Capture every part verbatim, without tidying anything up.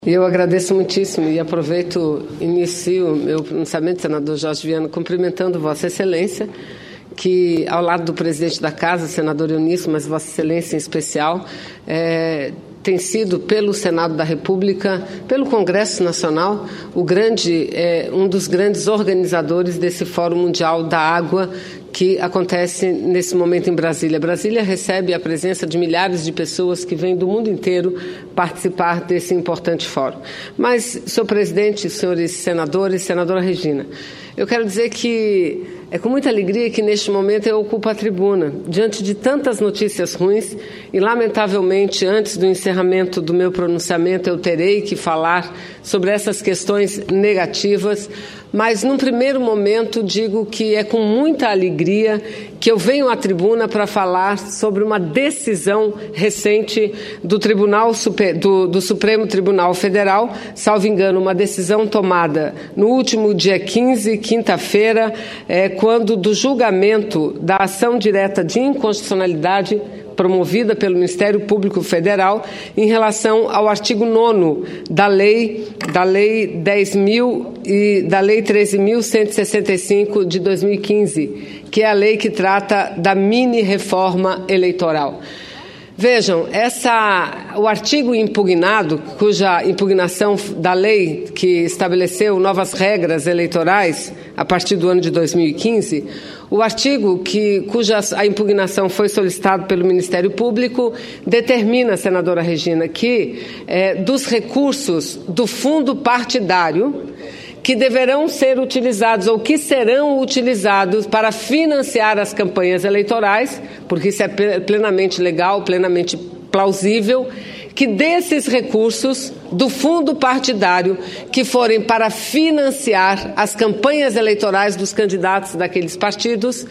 Eu agradeço muitíssimo e aproveito, inicio meu pronunciamento, senador Jorge Viana, cumprimentando Vossa Excelência, que ao lado do presidente da Casa, senador Eunício, mas Vossa Excelência em especial, é, tem sido pelo Senado da República, pelo Congresso Nacional, o grande, é, um dos grandes organizadores desse Fórum Mundial da Água que acontece nesse momento em Brasília. Brasília recebe a presença de milhares de pessoas que vêm do mundo inteiro participar desse importante fórum. Mas, senhor presidente, senhores senadores, senadora Regina, eu quero dizer que é com muita alegria que neste momento eu ocupo a tribuna, diante de tantas notícias ruins, e lamentavelmente, antes do encerramento do meu pronunciamento, eu terei que falar sobre essas questões negativas, mas num primeiro momento digo que é com muita alegria que eu venho à tribuna para falar sobre uma decisão recente do Tribunal Super, do, do Supremo Tribunal Federal, salvo engano, uma decisão tomada no último dia quinze, quinta-feira, é, quando do julgamento da ação direta de inconstitucionalidade promovida pelo Ministério Público Federal em relação ao artigo nono da lei da lei dez mil e da lei treze mil cento e sessenta e cinco de dois mil e quinze, que é a lei que trata da mini reforma eleitoral. Vejam, essa, o artigo impugnado, cuja impugnação da lei que estabeleceu novas regras eleitorais a partir do ano de dois mil e quinze, o artigo que, cuja a impugnação foi solicitada pelo Ministério Público determina, senadora Regina, que é, dos recursos do fundo partidário que deverão ser utilizados ou que serão utilizados para financiar as campanhas eleitorais, porque isso é plenamente legal, plenamente plausível, que desses recursos do fundo partidário que forem para financiar as campanhas eleitorais dos candidatos daqueles partidos,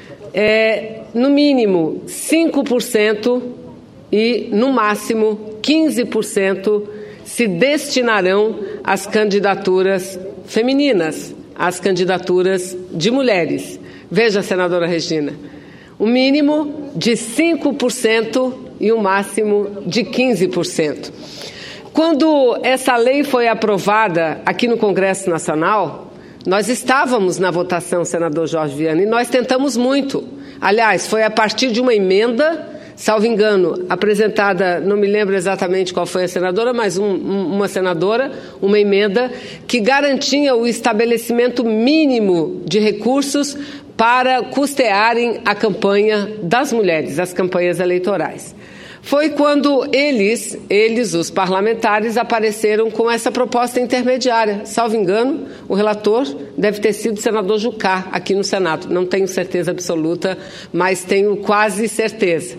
é, no mínimo cinco por cento e, no máximo, quinze por cento se destinarão às candidaturas femininas, às candidaturas de mulheres. Veja, senadora Regina, o mínimo de cinco por cento e o máximo de quinze por cento. Quando essa lei foi aprovada aqui no Congresso Nacional, nós estávamos na votação, senador Jorge Viana, e nós tentamos muito. Aliás, foi a partir de uma emenda, salvo engano, apresentada, não me lembro exatamente qual foi a senadora, mas um, um, uma senadora, uma emenda que garantia o estabelecimento mínimo de recursos para custearem a campanha das mulheres, as campanhas eleitorais. Foi quando eles, eles, os parlamentares, apareceram com essa proposta intermediária. Salvo engano, o relator deve ter sido o senador Jucá, aqui no Senado. Não tenho certeza absoluta, mas tenho quase certeza.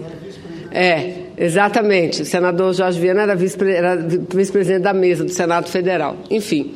É, exatamente. O senador Jorge Viana era vice-presidente da mesa do Senado Federal. Enfim,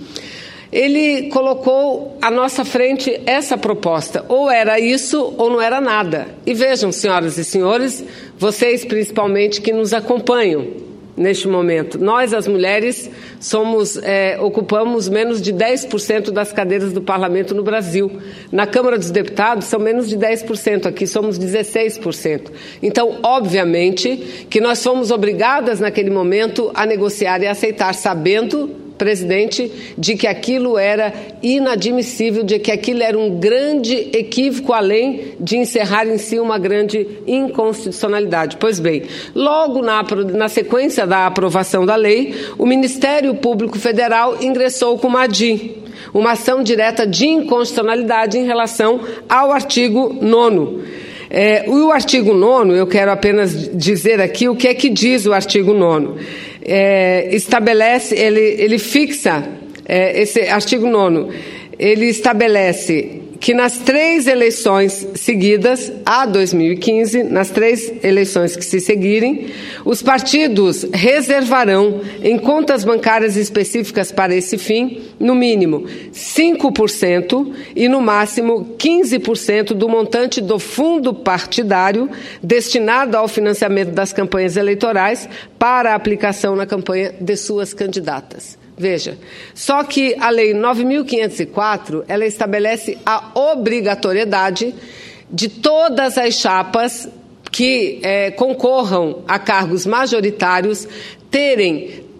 ele colocou à nossa frente essa proposta. Ou era isso ou não era nada. E vejam, senhoras e senhores, vocês principalmente que nos acompanham neste momento. Nós, as mulheres, somos, é, ocupamos menos de dez por cento das cadeiras do parlamento no Brasil. Na Câmara dos Deputados são menos de dez por cento, aqui somos dezesseis por cento. Então, obviamente, que nós fomos obrigadas naquele momento a negociar e aceitar, sabendo, presidente, de que aquilo era inadmissível, de que aquilo era um grande equívoco, além de encerrar em si uma grande inconstitucionalidade. Pois bem, logo na, na sequência da aprovação da lei, o Ministério Público Federal ingressou com uma A D I, uma ação direta de inconstitucionalidade em relação ao artigo nono. É, o artigo nono, eu quero apenas dizer aqui o que é que diz o artigo nono. É, estabelece, ele, ele fixa, é, esse artigo nono, ele estabelece que nas três eleições seguidas, a dois mil e quinze, nas três eleições que se seguirem, os partidos reservarão em contas bancárias específicas para esse fim, no mínimo cinco por cento e no máximo quinze por cento do montante do fundo partidário destinado ao financiamento das campanhas eleitorais para a aplicação na campanha de suas candidatas. Veja, só que a Lei nove mil quinhentos e quatro, ela estabelece a obrigatoriedade de todas as chapas que é, concorram a cargos majoritários terem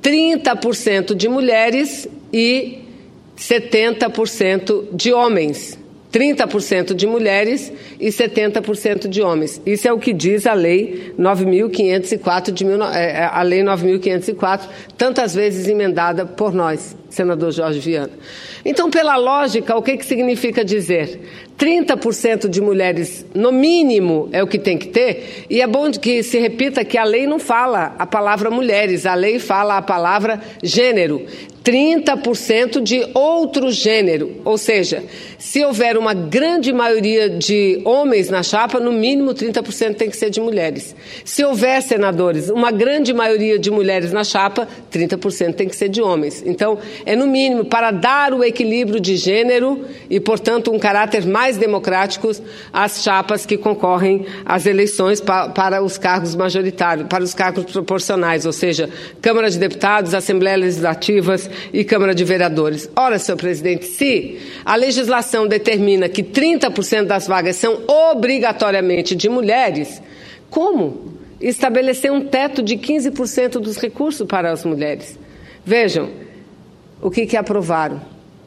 trinta por cento de mulheres e setenta por cento de homens. trinta por cento de mulheres e setenta por cento de homens. Isso é o que diz a Lei nove mil quinhentos e quatro, de mil, a Lei nove mil quinhentos e quatro, tantas vezes emendada por nós, senador Jorge Viana. Então, pela lógica, o que, que significa dizer? trinta por cento de mulheres, no mínimo, é o que tem que ter, e é bom que se repita que a lei não fala a palavra mulheres, a lei fala a palavra gênero. trinta por cento de outro gênero, ou seja, se houver uma grande maioria de homens na chapa, no mínimo trinta por cento tem que ser de mulheres. Se houver, senadores, uma grande maioria de mulheres na chapa, trinta por cento tem que ser de homens. Então, é no mínimo para dar o equilíbrio de gênero e, portanto, um caráter mais democrático às chapas que concorrem às eleições pa para os cargos majoritários, para os cargos proporcionais, ou seja, Câmara de Deputados, Assembleia Legislativas e Câmara de Vereadores. Ora, senhor presidente, se a legislação determina que trinta por cento das vagas são obrigatoriamente de mulheres, como estabelecer um teto de quinze por cento dos recursos para as mulheres? Vejam o que, que aprovaram.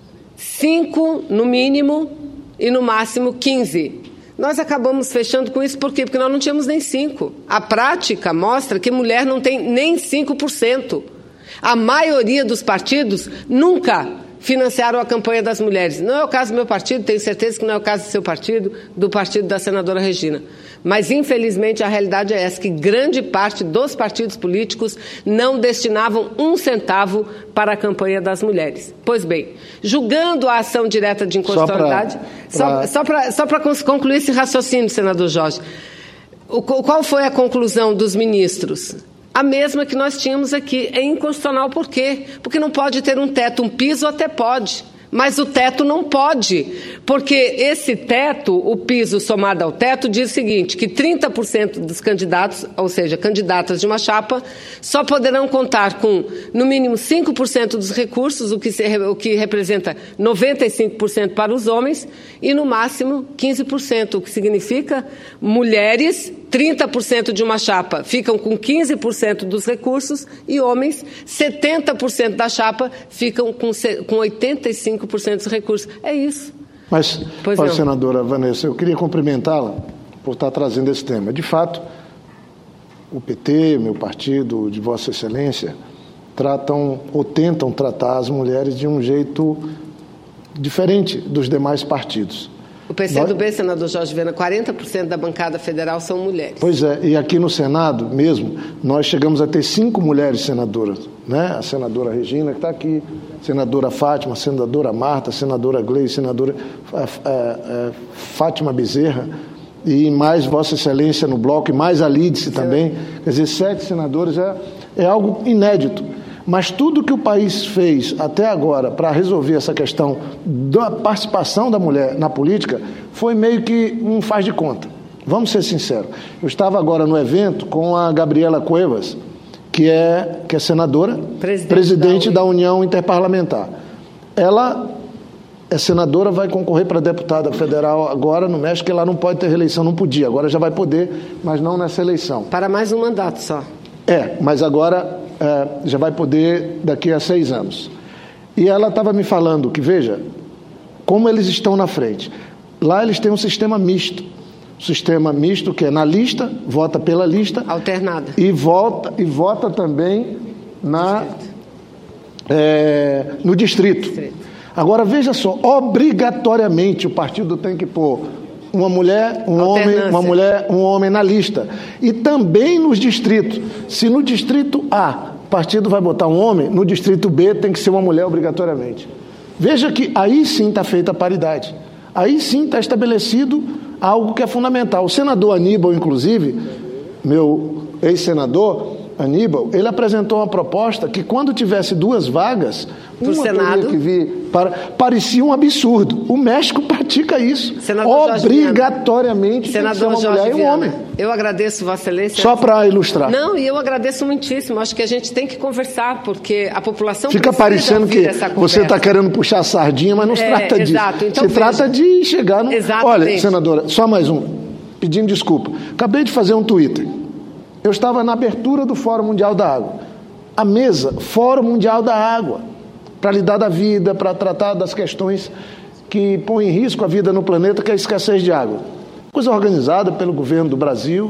Cinco, no mínimo, e no máximo quinze. Nós acabamos fechando com isso por quê? Porque nós não tínhamos nem cinco. A prática mostra que mulher não tem nem cinco por cento. A maioria dos partidos nunca financiaram a campanha das mulheres. Não é o caso do meu partido, tenho certeza que não é o caso do seu partido, do partido da senadora Regina. Mas, infelizmente, a realidade é essa, que grande parte dos partidos políticos não destinavam um centavo para a campanha das mulheres. Pois bem, julgando a ação direta de inconstitucionalidade, só para só para concluir esse raciocínio, senador Jorge, o, qual foi a conclusão dos ministros? A mesma que nós tínhamos aqui. É inconstitucional por quê? Porque não pode ter um teto, um piso até pode, mas o teto não pode, porque esse teto, o piso somado ao teto, diz o seguinte, que trinta por cento dos candidatos, ou seja, candidatas de uma chapa, só poderão contar com, no mínimo, cinco por cento dos recursos, o que, se, o que representa noventa e cinco por cento para os homens, e, no máximo, quinze por cento, o que significa mulheres, trinta por cento de uma chapa ficam com quinze por cento dos recursos e homens, setenta por cento da chapa ficam com, com oitenta e cinco por cento dos recursos. É isso. Mas, olha, senadora Vanessa, eu queria cumprimentá-la por estar trazendo esse tema. De fato, o P T, meu partido, de Vossa Excelência, tratam ou tentam tratar as mulheres de um jeito diferente dos demais partidos. O P C do B, senador Jorge Viana, quarenta por cento da bancada federal são mulheres. Pois é, e aqui no Senado mesmo, nós chegamos a ter cinco mulheres senadoras, né? A senadora Regina, que está aqui, a senadora Fátima, a senadora Marta, a senadora Gleice, a senadora é, é, Fátima Bezerra, e mais Vossa Excelência no bloco, e mais a Lídice também. Quer dizer, sete senadores é, é algo inédito. Mas tudo que o país fez até agora para resolver essa questão da participação da mulher na política foi meio que um faz de conta. Vamos ser sinceros. Eu estava agora no evento com a Gabriela Cuevas, que é, que é senadora, presidente, presidente da, da União Interparlamentar. Ela é senadora, vai concorrer para deputada federal agora no México, que lá não pode ter reeleição, não podia. Agora já vai poder, mas não nessa eleição. Para mais um mandato só. É, mas agora... É, já vai poder daqui a seis anos. E ela estava me falando que, veja, como eles estão na frente. Lá eles têm um sistema misto. Um sistema misto que é na lista, vota pela lista. Alternada. E vota, e vota também na, distrito. É, no distrito. distrito. Agora, veja só, obrigatoriamente o partido tem que pôr uma mulher, um homem, uma mulher, um homem na lista. E também nos distritos. Se no distrito A o partido vai botar um homem, no distrito B tem que ser uma mulher obrigatoriamente. Veja que aí sim está feita a paridade. Aí sim está estabelecido algo que é fundamental. O senador Aníbal, inclusive, meu ex-senador Aníbal, ele apresentou uma proposta que quando tivesse duas vagas, Pro uma Senado. teria que vir para... Parecia um absurdo. O México pratica isso. Senador obrigatoriamente Senador tem que ser uma Jorge mulher e um homem. Eu agradeço, Vossa Excelência. Só para ilustrar. Não, e eu agradeço muitíssimo. Acho que a gente tem que conversar, porque a população Fica parecendo que você está querendo puxar a sardinha, mas não se é, trata disso. Exato. Então, se veja. trata de chegar no... Exatamente. Olha, senadora, só mais um. Pedindo desculpa. Acabei de fazer um Twitter. Eu estava na abertura do Fórum Mundial da Água. a mesa, Fórum Mundial da Água, para lidar da vida, para tratar das questões que põem em risco a vida no planeta, que é a escassez de água. Coisa organizada pelo governo do Brasil.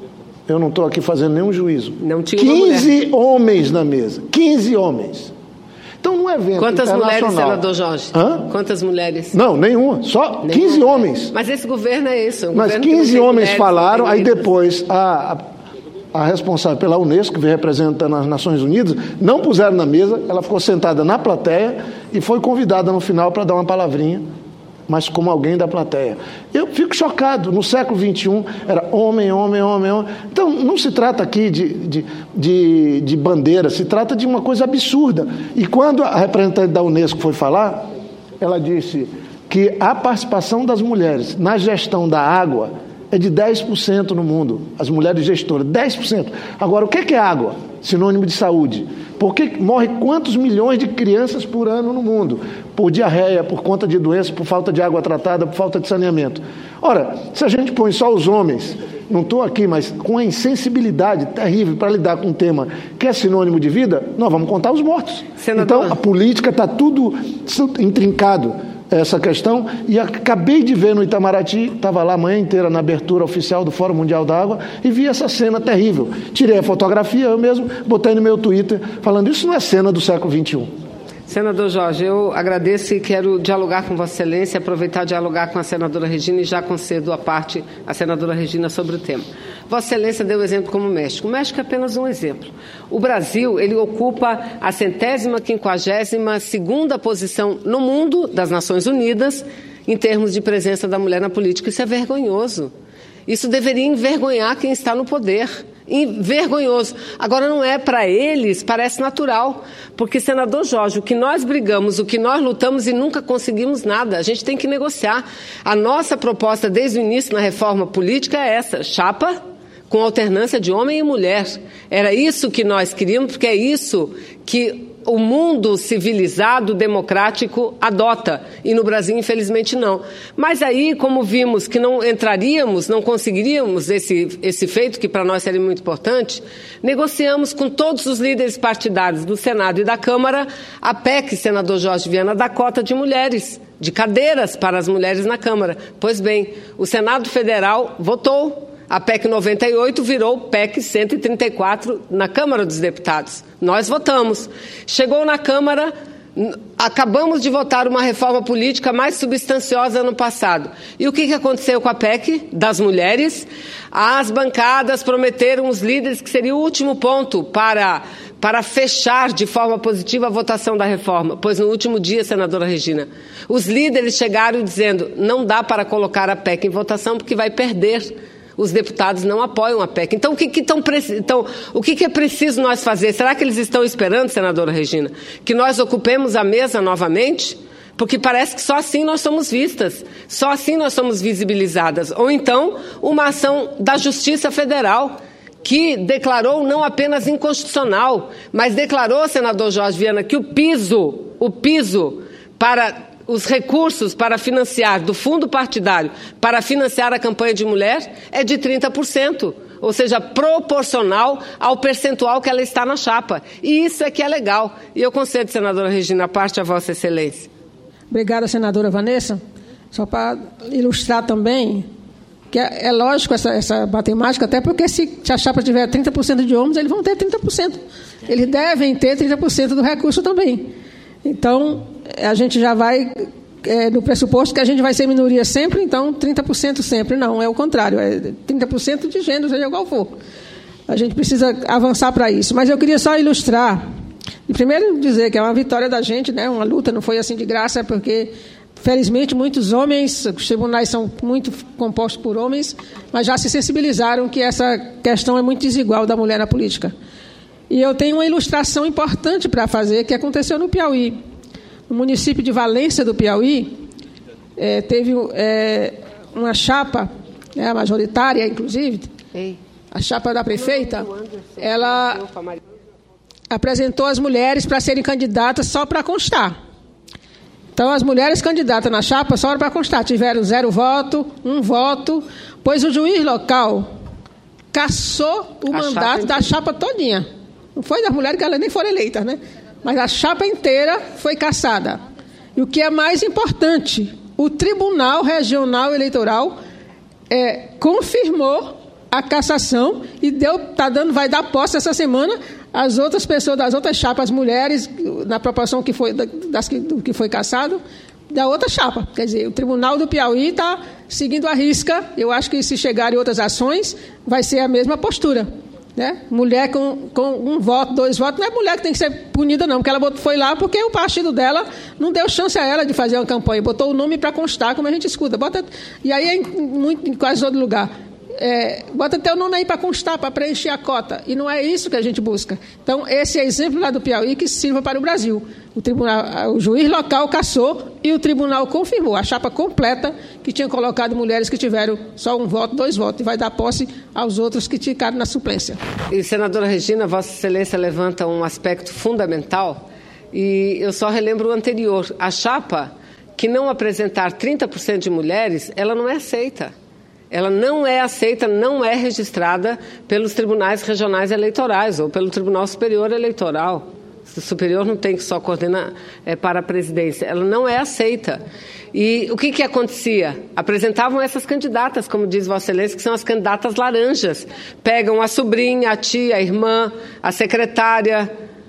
Eu não estou aqui fazendo nenhum juízo. Não tinha quinze homens na mesa. quinze homens. Então, num evento Quantas internacional... mulheres, senador Jorge? Hã? Quantas mulheres? Não, nenhuma. Só nenhuma. quinze homens. Mas esse governo é isso. Um Mas quinze homens falaram, aí depois a, a, a responsável pela Unesco, que veio representando as Nações Unidas, não puseram na mesa, ela ficou sentada na plateia e foi convidada no final para dar uma palavrinha, mas como alguém da plateia. Eu fico chocado. No século vinte e um, era homem, homem, homem, homem. Então, não se trata aqui de, de, de, de bandeira, se trata de uma coisa absurda. E quando a representante da Unesco foi falar, ela disse que a participação das mulheres na gestão da água é de dez por cento no mundo. As mulheres gestoras, dez por cento. Agora, o que é água? Sinônimo de saúde. Por que morre quantos milhões de crianças por ano no mundo? Por diarreia, por conta de doença, por falta de água tratada, por falta de saneamento. Ora, se a gente põe só os homens, não estou aqui, mas com a insensibilidade terrível para lidar com um tema que é sinônimo de vida, nós vamos contar os mortos. Senador. Então, a política está tudo intrincado, essa questão, e acabei de ver no Itamaraty, estava lá a manhã inteira na abertura oficial do Fórum Mundial da Água, e vi essa cena terrível. Tirei a fotografia, eu mesmo botei no meu Twitter, falando, isso não é cena do século vinte e um. Senador Jorge, eu agradeço e quero dialogar com Vossa Excelência, aproveitar e dialogar com a senadora Regina e já concedo a parte à senadora Regina sobre o tema. Vossa Excelência deu exemplo como o México. O México é apenas um exemplo. O Brasil, ele ocupa a centésima, quinquagésima segunda posição no mundo das Nações Unidas em termos de presença da mulher na política. Isso é vergonhoso. Isso deveria envergonhar quem está no poder. Vergonhoso. Agora, não é para eles, parece natural, porque, senador Jorge, o que nós brigamos, o que nós lutamos e nunca conseguimos nada, a gente tem que negociar. A nossa proposta desde o início na reforma política é essa, chapa com alternância de homem e mulher. Era isso que nós queríamos, porque é isso que o mundo civilizado, democrático, adota. E no Brasil, infelizmente, não. Mas aí, como vimos que não entraríamos, não conseguiríamos esse, esse feito, que para nós seria muito importante, negociamos com todos os líderes partidários do Senado e da Câmara a P E C, senador Jorge Viana, da cota de mulheres, de cadeiras para as mulheres na Câmara. Pois bem, o Senado Federal votou. A P E C noventa e oito virou P E C cento e trinta e quatro na Câmara dos Deputados. Nós votamos. Chegou na Câmara, acabamos de votar uma reforma política mais substanciosa no passado. E o que que aconteceu com a P E C das mulheres? As bancadas prometeram os líderes que seria o último ponto para, para fechar de forma positiva a votação da reforma. Pois no último dia, senadora Regina, os líderes chegaram dizendo não dá para colocar a P E C em votação porque vai perder. Os deputados não apoiam a P E C. Então, o que, que, tão, então, o que, que é preciso nós fazer? Será que eles estão esperando, senadora Regina, que nós ocupemos a mesa novamente? Porque parece que só assim nós somos vistas, só assim nós somos visibilizadas. Ou então, uma ação da Justiça Federal, que declarou não apenas inconstitucional, mas declarou, senador Jorge Viana, que o piso, o piso para... os recursos para financiar, do fundo partidário, para financiar a campanha de mulher, é de trinta por cento, ou seja, proporcional ao percentual que ela está na chapa. E isso é que é legal. E eu concedo, senadora Regina, a parte a Vossa Excelência. Obrigada, senadora Vanessa. Só para ilustrar também, que é, é lógico essa, essa matemática, até porque se, se a chapa tiver trinta por cento de homens, eles vão ter trinta por cento. Eles devem ter trinta por cento do recurso também. Então, a gente já vai é, no pressuposto que a gente vai ser minoria sempre, então trinta por cento sempre. Não, é o contrário, é trinta por cento de gênero, seja qual for. A gente precisa avançar para isso. Mas eu queria só ilustrar, e primeiro dizer que é uma vitória da gente, né? Uma luta, não foi assim de graça, porque, felizmente, muitos homens, os tribunais são muito compostos por homens, mas já se sensibilizaram que essa questão é muito desigual da mulher na política. E eu tenho uma ilustração importante para fazer, que aconteceu no Piauí. No município de Valência do Piauí, é, teve é, uma chapa, né, majoritária, inclusive, Ei. a chapa da prefeita, ela apresentou as mulheres para serem candidatas só para constar. Então, as mulheres candidatas na chapa só para constar, tiveram zero voto, um voto, pois o juiz local cassou o a mandato chapa da chapa todinha. Não foi das mulheres que elas nem foram eleitas, né? Mas a chapa inteira foi cassada. E o que é mais importante, o Tribunal Regional Eleitoral é, confirmou a cassação e deu, tá dando, vai dar posse essa semana às outras pessoas, das outras chapas, mulheres, na proporção que foi, das que, do que foi cassado, da outra chapa. Quer dizer, o Tribunal do Piauí está seguindo a risca. Eu acho que se chegarem outras ações, vai ser a mesma postura. Né? Mulher com, com um voto, dois votos, não é mulher que tem que ser punida, não, porque ela foi lá porque o partido dela não deu chance a ela de fazer uma campanha, botou o nome para constar, como a gente escuta. Bota, e aí, em, muito, em quase todo lugar, é, bota teu nome aí para constar, para preencher a cota. E não é isso que a gente busca. Então, esse é exemplo lá do Piauí que sirva para o Brasil. O, tribunal, o juiz local cassou e o tribunal confirmou a chapa completa que tinha colocado mulheres que tiveram só um voto, dois votos, e vai dar posse aos outros que ficaram na suplência. E, senadora Regina, Vossa Excelência levanta um aspecto fundamental e eu só relembro o anterior. A chapa que não apresentar trinta por cento de mulheres, ela não é aceita. Ela não é aceita, não é registrada pelos tribunais regionais eleitorais ou pelo Tribunal Superior Eleitoral. O superior não tem que só coordenar é, para a presidência. Ela não é aceita. E o que, que acontecia? Apresentavam essas candidatas, como diz Vossa Excelência, que são as candidatas laranjas. Pegam a sobrinha, a tia, a irmã, a secretária,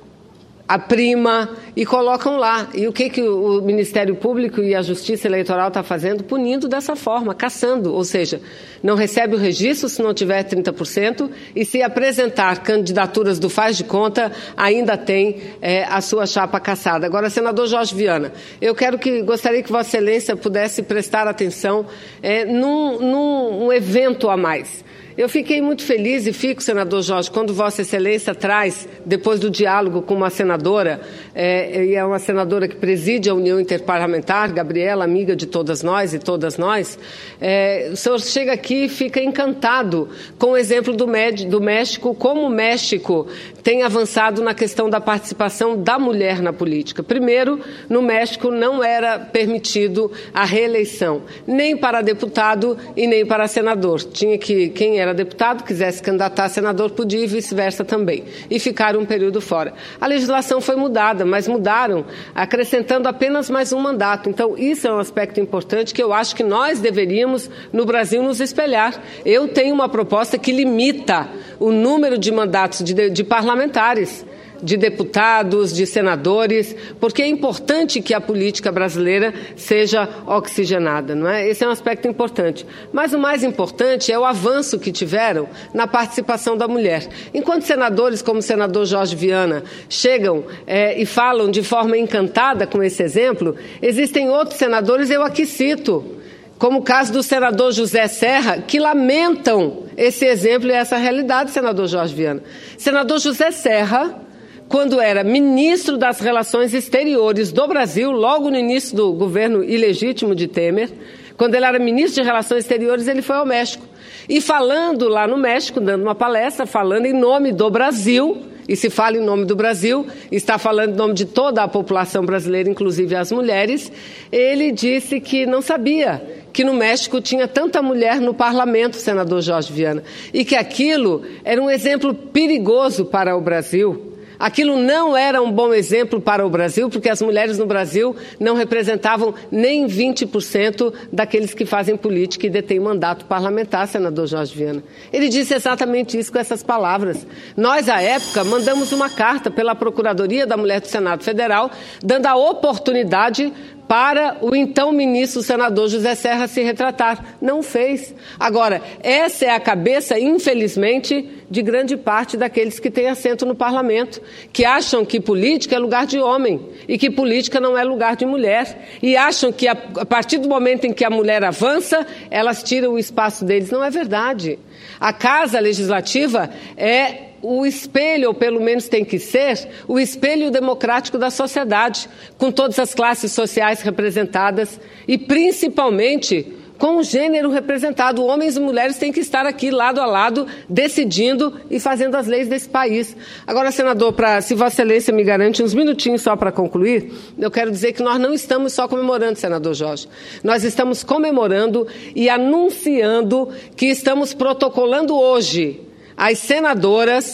a prima, e colocam lá. E o que, que o Ministério Público e a Justiça Eleitoral está fazendo? Punindo dessa forma, cassando. Ou seja, não recebe o registro se não tiver trinta por cento e se apresentar candidaturas do faz de conta, ainda tem é, a sua chapa cassada. Agora, senador Jorge Viana, eu quero que, gostaria que Vossa Excelência pudesse prestar atenção é, num, num um evento a mais. Eu fiquei muito feliz e fico, senador Jorge, quando Vossa Excelência traz, depois do diálogo com uma senadora, é, e é uma senadora que preside a União Interparlamentar, Gabriela, amiga de todas nós e todas nós, é, o senhor chega aqui e fica encantado com o exemplo do, Med, do México, como o México tem avançado na questão da participação da mulher na política. Primeiro, no México não era permitido a reeleição, nem para deputado e nem para senador. Tinha que, quem era deputado, quisesse candidatar a senador, podia e vice-versa também. E ficaram um período fora. A legislação foi mudada, mas mudaram acrescentando apenas mais um mandato. Então, isso é um aspecto importante que eu acho que nós deveríamos, no Brasil, nos espelhar. Eu tenho uma proposta que limita o número de mandatos de, de parlamentares, de deputados, de senadores, porque é importante que a política brasileira seja oxigenada, não é? Esse é um aspecto importante. Mas o mais importante é o avanço que tiveram na participação da mulher. Enquanto senadores como o senador Jorge Viana chegam é, e falam de forma encantada com esse exemplo, existem outros senadores, eu aqui cito, como o caso do senador José Serra, que lamentam esse exemplo e essa realidade, senador Jorge Viana. Senador José Serra, quando era ministro das Relações Exteriores do Brasil, logo no início do governo ilegítimo de Temer, quando ele era ministro de Relações Exteriores, ele foi ao México. E falando lá no México, dando uma palestra, falando em nome do Brasil, e se fala em nome do Brasil, está falando em nome de toda a população brasileira, inclusive as mulheres, ele disse que não sabia que no México tinha tanta mulher no parlamento, senador Jorge Viana, e que aquilo era um exemplo perigoso para o Brasil. Aquilo não era um bom exemplo para o Brasil, porque as mulheres no Brasil não representavam nem vinte por cento daqueles que fazem política e detêm mandato parlamentar, senador Jorge Viana. Ele disse exatamente isso com essas palavras. Nós, à época, mandamos uma carta pela Procuradoria da Mulher do Senado Federal, dando a oportunidade para o então ministro, o senador José Serra, se retratar. Não fez. Agora, essa é a cabeça, infelizmente, de grande parte daqueles que têm assento no parlamento, que acham que política é lugar de homem e que política não é lugar de mulher. E acham que a partir do momento em que a mulher avança, elas tiram o espaço deles. Não é verdade. A Casa Legislativa é o espelho, ou pelo menos tem que ser, o espelho democrático da sociedade, com todas as classes sociais representadas e, principalmente, com o gênero representado. Homens e mulheres têm que estar aqui, lado a lado, decidindo e fazendo as leis desse país. Agora, senador, pra, se Vossa Excelência me garante uns minutinhos só para concluir, eu quero dizer que nós não estamos só comemorando, senador Jorge. Nós estamos comemorando e anunciando que estamos protocolando hoje as senadoras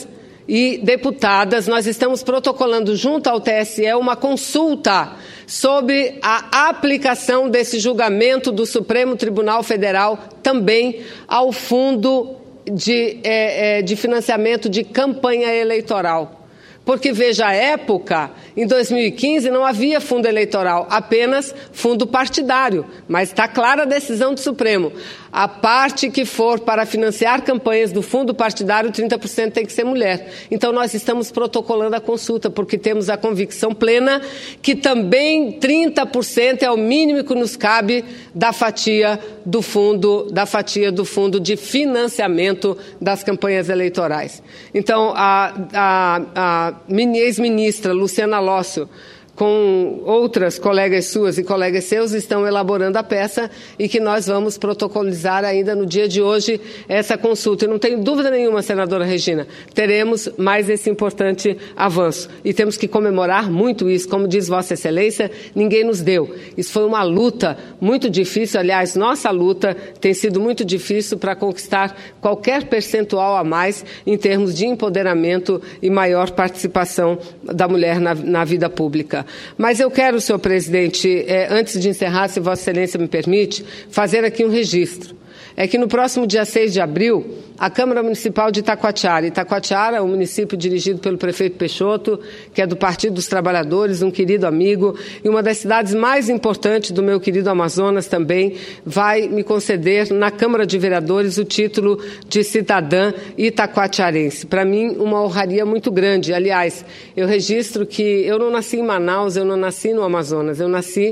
e deputadas, nós estamos protocolando junto ao T S E uma consulta sobre a aplicação desse julgamento do Supremo Tribunal Federal também ao Fundo de, é, é, de Financiamento de Campanha Eleitoral. Porque, veja, a época, em dois mil e quinze, não havia fundo eleitoral, apenas fundo partidário. Mas está clara a decisão do Supremo. A parte que for para financiar campanhas do fundo partidário, trinta por cento tem que ser mulher. Então, nós estamos protocolando a consulta, porque temos a convicção plena que também trinta por cento é o mínimo que nos cabe da fatia do fundo, da fatia do fundo de financiamento das campanhas eleitorais. Então, a, a, a minha ex-ministra, Luciana Lócio, com outras colegas suas e colegas seus, estão elaborando a peça e que nós vamos protocolizar ainda no dia de hoje essa consulta. Eu não tenho dúvida nenhuma, senadora Regina, teremos mais esse importante avanço. E temos que comemorar muito isso. Como diz Vossa Excelência, ninguém nos deu. Isso foi uma luta muito difícil. Aliás, nossa luta tem sido muito difícil para conquistar qualquer percentual a mais em termos de empoderamento e maior participação da mulher na, na vida pública. Mas eu quero, senhor presidente, eh, antes de encerrar, se Vossa Excelência me permite, fazer aqui um registro. É que no próximo dia seis de abril, a Câmara Municipal de Itacoatiara, Itacoatiara é um município dirigido pelo prefeito Peixoto, que é do Partido dos Trabalhadores, um querido amigo, e uma das cidades mais importantes do meu querido Amazonas também, vai me conceder na Câmara de Vereadores o título de cidadã itacoatiarense. Para mim, uma honraria muito grande. Aliás, eu registro que eu não nasci em Manaus, eu não nasci no Amazonas, eu nasci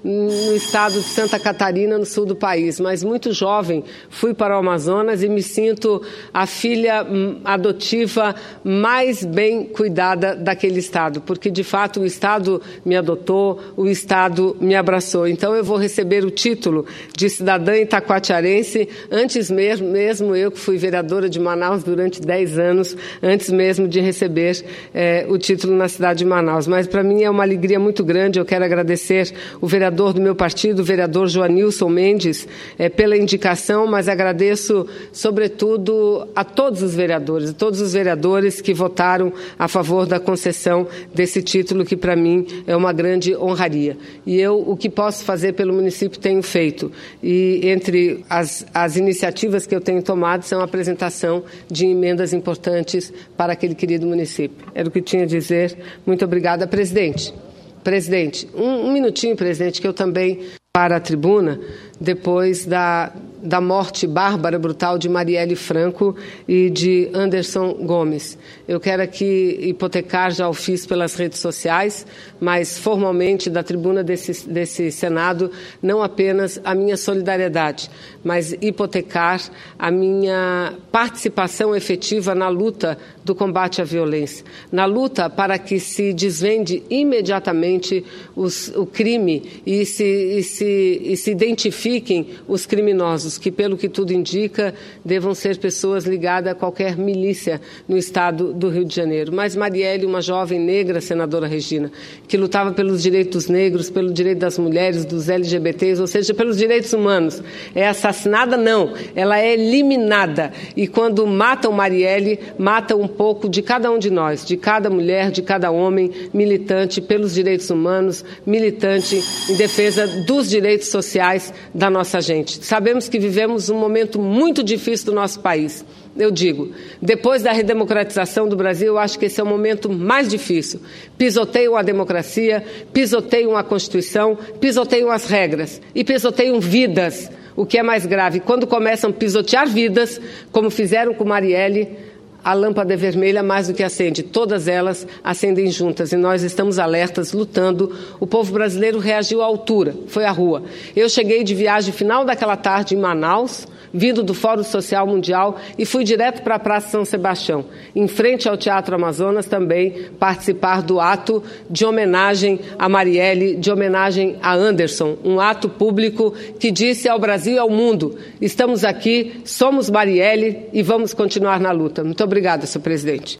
no estado de Santa Catarina, no sul do país, mas muito jovem fui para o Amazonas e me sinto a filha adotiva mais bem cuidada daquele estado, porque de fato o estado me adotou, o estado me abraçou. Então eu vou receber o título de cidadã itacoatiarense antes mesmo, mesmo eu que fui vereadora de Manaus durante dez anos, antes mesmo de receber eh, o título na cidade de Manaus. Mas para mim é uma alegria muito grande. Eu quero agradecer o vereador do meu partido, o vereador Joanilson Mendes, eh, pela indicação, mas agradeço, sobretudo, a todos os vereadores, a todos os vereadores que votaram a favor da concessão desse título, que, para mim, é uma grande honraria. E eu, o que posso fazer pelo município, tenho feito. E, entre as, as iniciativas que eu tenho tomado, são a apresentação de emendas importantes para aquele querido município. Era o que eu tinha a dizer. Muito obrigada, presidente. Presidente, um, um minutinho, presidente, que eu também para a tribuna, depois da, da morte bárbara, brutal de Marielle Franco e de Anderson Gomes. Eu quero aqui hipotecar, já o fiz pelas redes sociais, mas formalmente da tribuna desse, desse Senado, não apenas a minha solidariedade, mas hipotecar a minha participação efetiva na luta do combate à violência, na luta para que se desvende imediatamente os, o crime e se, e se e se identifiquem os criminosos, que, pelo que tudo indica, devam ser pessoas ligadas a qualquer milícia no estado do Rio de Janeiro. Mas Marielle, uma jovem negra, senadora Regina, que lutava pelos direitos dos negros, pelo direito das mulheres, dos L G B Ts, ou seja, pelos direitos humanos, é assassinada? Não, ela é eliminada. E quando matam Marielle, matam um pouco de cada um de nós, de cada mulher, de cada homem militante pelos direitos humanos, militante em defesa dos direitos sociais da nossa gente. Sabemos que vivemos um momento muito difícil do nosso país. Eu digo, depois da redemocratização do Brasil, eu acho que esse é o momento mais difícil. Pisoteiam a democracia, pisoteiam a Constituição, pisoteiam as regras e pisoteiam vidas, o que é mais grave. Quando começam a pisotear vidas, como fizeram com Marielle, a lâmpada é vermelha mais do que acende. Todas elas acendem juntas e nós estamos alertas, lutando. O povo brasileiro reagiu à altura, foi à rua. Eu cheguei de viagem final daquela tarde em Manaus, vindo do Fórum Social Mundial, e fui direto para a Praça São Sebastião, em frente ao Teatro Amazonas, também participar do ato de homenagem a Marielle, de homenagem a Anderson, um ato público que disse ao Brasil e ao mundo: estamos aqui, somos Marielle e vamos continuar na luta. Muito obrigada, senhor presidente.